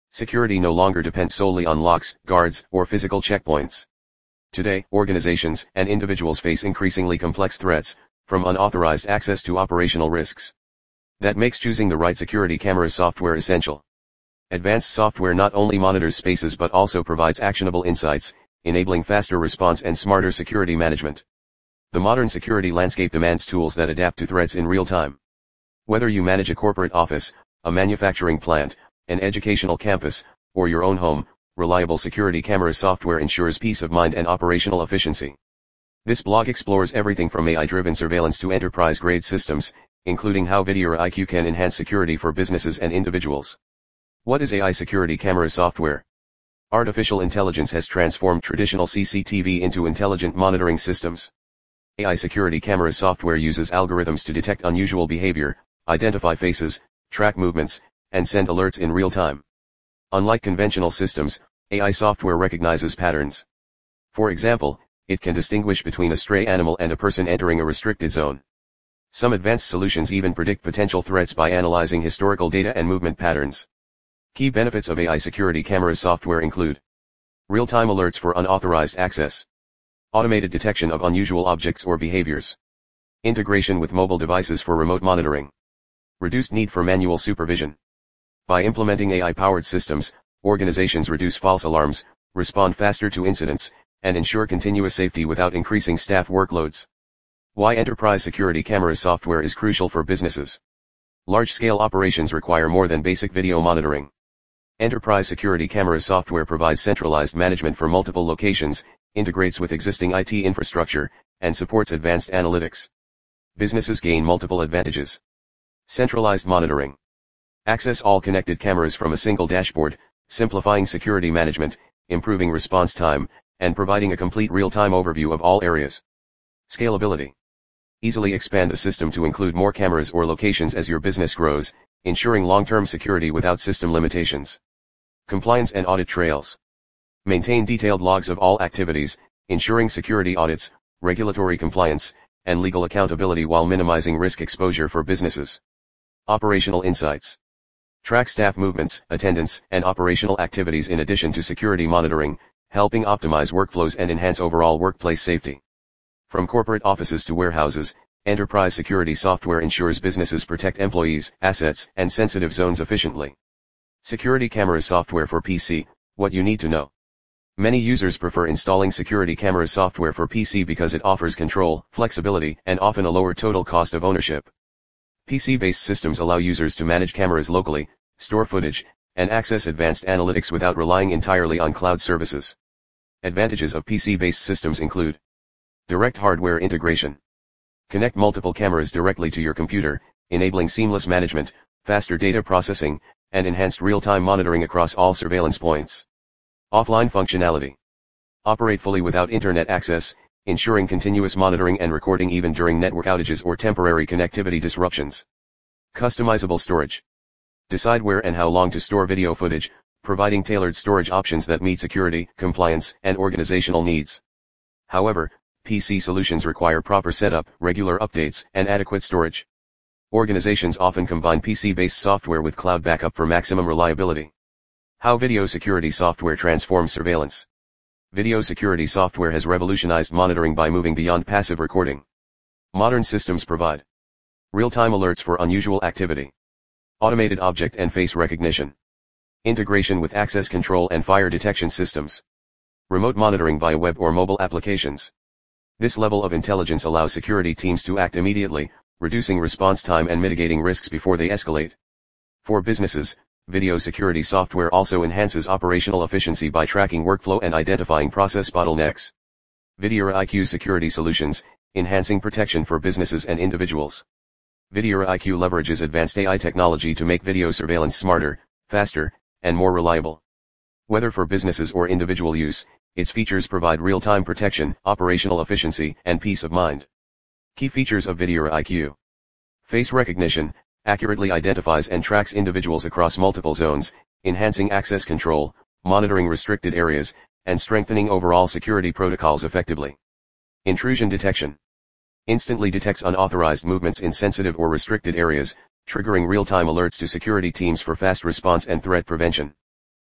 Security no longer depends solely on locks, guards, or physical checkpoints. Today, organizations and individuals face increasingly complex threats, from unauthorized access to operational risks. That makes choosing the right security camera software essential. Advanced software not only monitors spaces but also provides actionable insights, enabling faster response and smarter security management. The modern security landscape demands tools that adapt to threats in real time. Whether you manage a corporate office, a manufacturing plant, an educational campus, or your own home, reliable security camera software ensures peace of mind and operational efficiency. This blog explores everything from AI-driven surveillance to enterprise-grade systems, including how Video IQ can enhance security for businesses and individuals. What is AI security camera software? Artificial intelligence has transformed traditional CCTV into intelligent monitoring systems. AI security camera software uses algorithms to detect unusual behavior, identify faces, track movements, and send alerts in real time. Unlike conventional systems, AI software recognizes patterns. For example, it can distinguish between a stray animal and a person entering a restricted zone. Some advanced solutions even predict potential threats by analyzing historical data and movement patterns. Key benefits of AI security camera software include real-time alerts for unauthorized access, automated detection of unusual objects or behaviors, integration with mobile devices for remote monitoring, reduced need for manual supervision. By implementing AI-powered systems, organizations reduce false alarms, respond faster to incidents, and ensure continuous safety without increasing staff workloads. Why enterprise security camera software is crucial for businesses. Large-scale operations require more than basic video monitoring. Enterprise security camera software provides centralized management for multiple locations, integrates with existing IT infrastructure, and supports advanced analytics. Businesses gain multiple advantages. Centralized monitoring. Access all connected cameras from a single dashboard, simplifying security management, improving response time, and providing a complete real-time overview of all areas. Scalability. Easily expand the system to include more cameras or locations as your business grows, ensuring long-term security without system limitations. Compliance and audit trails. Maintain detailed logs of all activities, ensuring security audits, regulatory compliance, and legal accountability while minimizing risk exposure for businesses. Operational insights. Track staff movements, attendance, and operational activities in addition to security monitoring, helping optimize workflows and enhance overall workplace safety. From corporate offices to warehouses, enterprise security software ensures businesses protect employees, assets, and sensitive zones efficiently. Security camera software for PC, what you need to know. Many users prefer installing security camera software for PC because it offers control, flexibility, and often a lower total cost of ownership. PC-based systems allow users to manage cameras locally, store footage, and access advanced analytics without relying entirely on cloud services. Advantages of PC-based systems include direct hardware integration. Connect multiple cameras directly to your computer, enabling seamless management, faster data processing, and enhanced real-time monitoring across all surveillance points. Offline functionality. Operate fully without internet access, ensuring continuous monitoring and recording even during network outages or temporary connectivity disruptions. Customizable storage. Decide where and how long to store video footage, providing tailored storage options that meet security, compliance, and organizational needs. However, PC solutions require proper setup, regular updates, and adequate storage. Organizations often combine PC-based software with cloud backup for maximum reliability. How video security software transforms surveillance. Video security software has revolutionized monitoring by moving beyond passive recording. Modern systems provide real-time alerts for unusual activity, automated object and face recognition, integration with access control and fire detection systems, remote monitoring via web or mobile applications. This level of intelligence allows security teams to act immediately, reducing response time and mitigating risks before they escalate. For businesses, video security software also enhances operational efficiency by tracking workflow and identifying process bottlenecks. Video IQ security solutions, enhancing protection for businesses and individuals. Video IQ leverages advanced AI technology to make video surveillance smarter, faster, and more reliable. Whether for businesses or individual use, its features provide real-time protection, operational efficiency, and peace of mind. Key features of Video IQ. Face recognition, accurately identifies and tracks individuals across multiple zones, enhancing access control, monitoring restricted areas, and strengthening overall security protocols effectively. Intrusion detection. Instantly detects unauthorized movements in sensitive or restricted areas, triggering real-time alerts to security teams for fast response and threat prevention.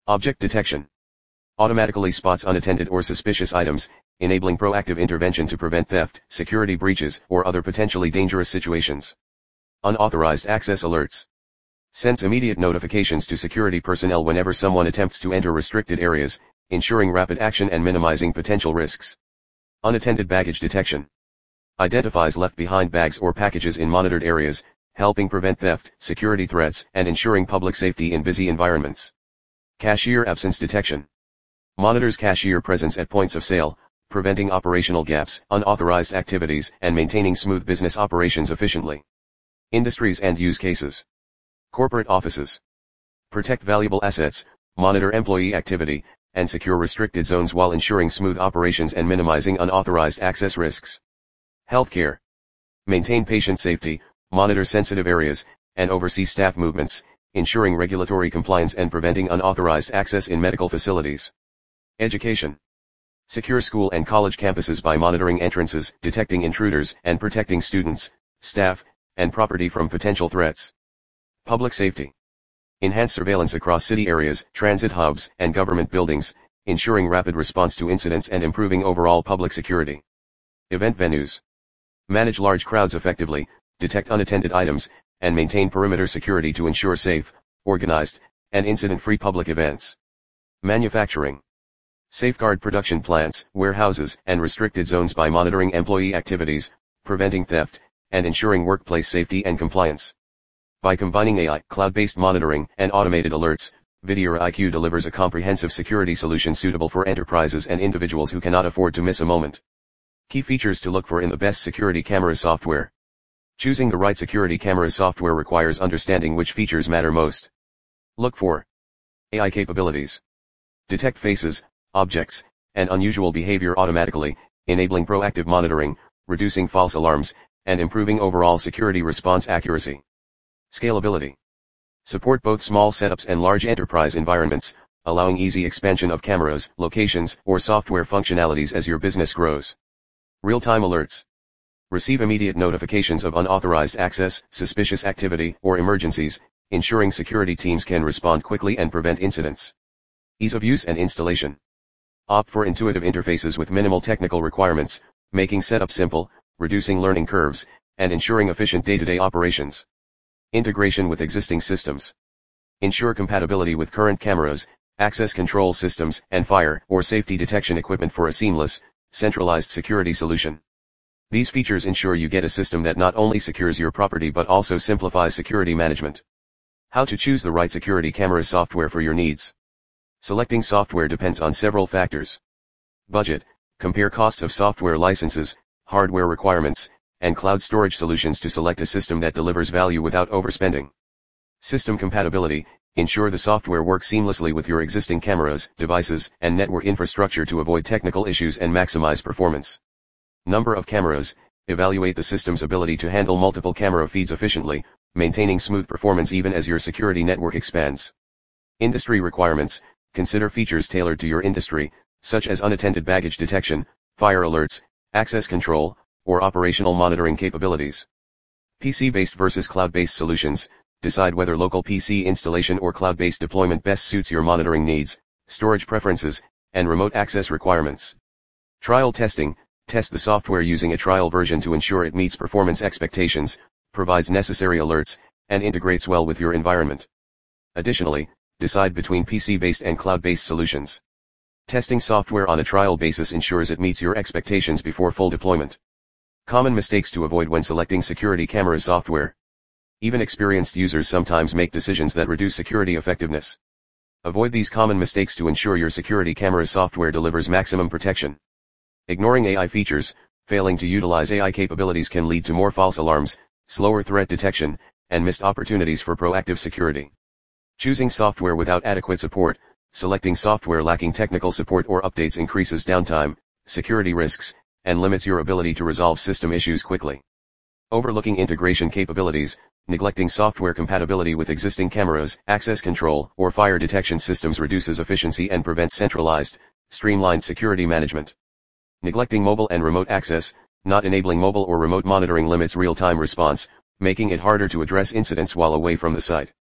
Object detection. Automatically spots unattended or suspicious items, enabling proactive intervention to prevent theft, security breaches, or other potentially dangerous situations. Unauthorized access alerts. Sends immediate notifications to security personnel whenever someone attempts to enter restricted areas, ensuring rapid action and minimizing potential risks. Unattended baggage detection. Identifies left-behind bags or packages in monitored areas, helping prevent theft, security threats, and ensuring public safety in busy environments. Cashier absence detection. Monitors cashier presence at points of sale, preventing operational gaps, unauthorized activities, and maintaining smooth business operations efficiently. Industries and use cases. Corporate offices. Protect valuable assets, monitor employee activity, and secure restricted zones while ensuring smooth operations and minimizing unauthorized access risks. Healthcare. Maintain patient safety, monitor sensitive areas, and oversee staff movements, ensuring regulatory compliance and preventing unauthorized access in medical facilities. Education. Secure school and college campuses by monitoring entrances, detecting intruders, and protecting students, staff, and property from potential threats. Public safety. Enhance surveillance across city areas, transit hubs, and government buildings, ensuring rapid response to incidents and improving overall public security. Event venues. Manage large crowds effectively, detect unattended items, and maintain perimeter security to ensure safe, organized, and incident-free public events. Manufacturing. Safeguard production plants, warehouses, and restricted zones by monitoring employee activities, preventing theft, and ensuring workplace safety and compliance. By combining AI, cloud-based monitoring, and automated alerts, VideoIQ delivers a comprehensive security solution suitable for enterprises and individuals who cannot afford to miss a moment. Key features to look for in the best security camera software. Choosing the right security camera software requires understanding which features matter most. Look for AI capabilities. Detect faces, objects, and unusual behavior automatically, enabling proactive monitoring, reducing false alarms, and improving overall security response accuracy. Scalability. Support both small setups and large enterprise environments, allowing easy expansion of cameras, locations, or software functionalities as your business grows. Real-time alerts. Receive immediate notifications of unauthorized access, suspicious activity, or emergencies, ensuring security teams can respond quickly and prevent incidents. Ease of use and installation. Opt for intuitive interfaces with minimal technical requirements, making setup simple, reducing learning curves, and ensuring efficient day-to-day operations. Integration with existing systems. Ensure compatibility with current cameras, access control systems, and fire or safety detection equipment for a seamless, centralized security solution. These features ensure you get a system that not only secures your property but also simplifies security management. How to choose the right security camera software for your needs. Selecting software depends on several factors. Budget. Compare costs of software licenses, hardware requirements, and cloud storage solutions to select a system that delivers value without overspending. System compatibility. Ensure the software works seamlessly with your existing cameras, devices, and network infrastructure to avoid technical issues and maximize performance. Number of cameras. Evaluate the system's ability to handle multiple camera feeds efficiently, maintaining smooth performance even as your security network expands. Industry requirements. Consider features tailored to your industry, such as unattended baggage detection, fire alerts, access control, or operational monitoring capabilities. PC-based versus cloud-based solutions. Decide whether local PC installation or cloud-based deployment best suits your monitoring needs, storage preferences, and remote access requirements. Trial testing. Test the software using a trial version to ensure it meets performance expectations, provides necessary alerts, and integrates well with your environment. Additionally, decide between PC-based and cloud-based solutions. Testing software on a trial basis ensures it meets your expectations before full deployment. Common mistakes to avoid when selecting security camera software. Even experienced users sometimes make decisions that reduce security effectiveness. Avoid these common mistakes to ensure your security camera software delivers maximum protection. Ignoring AI features. Failing to utilize AI capabilities can lead to more false alarms, slower threat detection, and missed opportunities for proactive security. Choosing software without adequate support. Selecting software lacking technical support or updates increases downtime, security risks, and limits your ability to resolve system issues quickly. Overlooking integration capabilities. Neglecting software compatibility with existing cameras, access control, or fire detection systems reduces efficiency and prevents centralized, streamlined security management. Neglecting mobile and remote access. Not enabling mobile or remote monitoring limits real-time response, making it harder to address incidents while away from the site.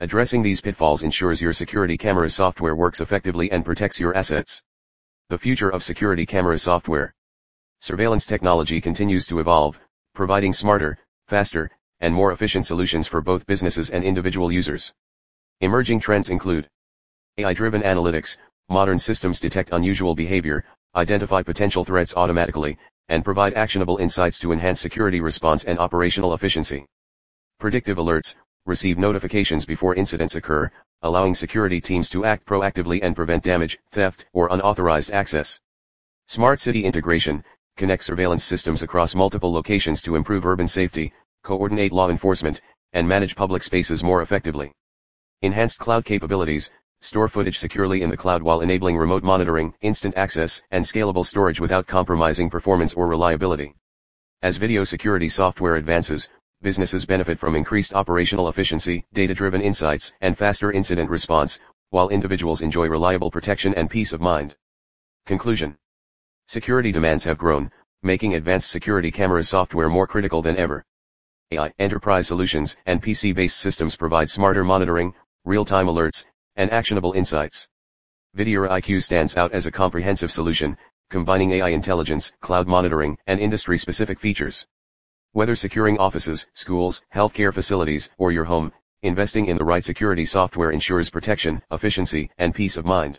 Addressing these pitfalls ensures your security camera software works effectively and protects your assets. The future of security camera software. Surveillance technology continues to evolve, providing smarter, faster, and more efficient solutions for both businesses and individual users. Emerging trends include AI-driven analytics. Modern systems detect unusual behavior, identify potential threats automatically, and provide actionable insights to enhance security response and operational efficiency. Predictive alerts. Receive notifications before incidents occur, allowing security teams to act proactively and prevent damage, theft, or unauthorized access. Smart city integration. Connect surveillance systems across multiple locations to improve urban safety, coordinate law enforcement, and manage public spaces more effectively. Enhanced cloud capabilities. Store footage securely in the cloud while enabling remote monitoring, instant access, and scalable storage without compromising performance or reliability. As video security software advances, businesses benefit from increased operational efficiency, data-driven insights, and faster incident response, while individuals enjoy reliable protection and peace of mind. Conclusion. Security demands have grown, making advanced security camera software more critical than ever. AI, enterprise solutions, and PC-based systems provide smarter monitoring, real-time alerts, and actionable insights. Video IQ stands out as a comprehensive solution, combining AI intelligence, cloud monitoring, and industry-specific features. Whether securing offices, schools, healthcare facilities, or your home, investing in the right security software ensures protection, efficiency, and peace of mind.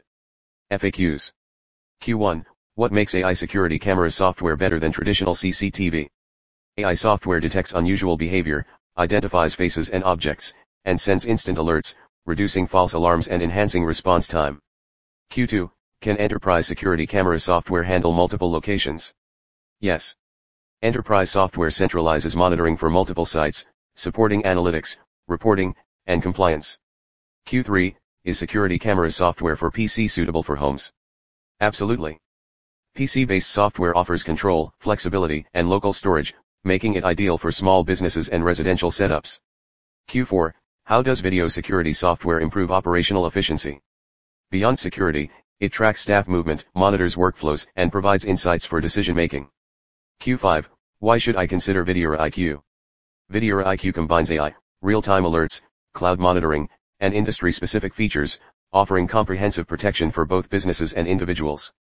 FAQs. Q1. What makes AI security camera software better than traditional CCTV? AI software detects unusual behavior, identifies faces and objects, and sends instant alerts, reducing false alarms and enhancing response time. Q2. Can enterprise security camera software handle multiple locations? Yes. Enterprise software centralizes monitoring for multiple sites, supporting analytics, reporting, and compliance. Q3. Is security camera software for PC suitable for homes? Absolutely. PC-based software offers control, flexibility, and local storage, making it ideal for small businesses and residential setups. Q4. How does video security software improve operational efficiency? Beyond security, it tracks staff movement, monitors workflows, and provides insights for decision-making. Q5. Why should I consider Video IQ? Video IQ combines AI, real-time alerts, cloud monitoring, and industry-specific features, offering comprehensive protection for both businesses and individuals.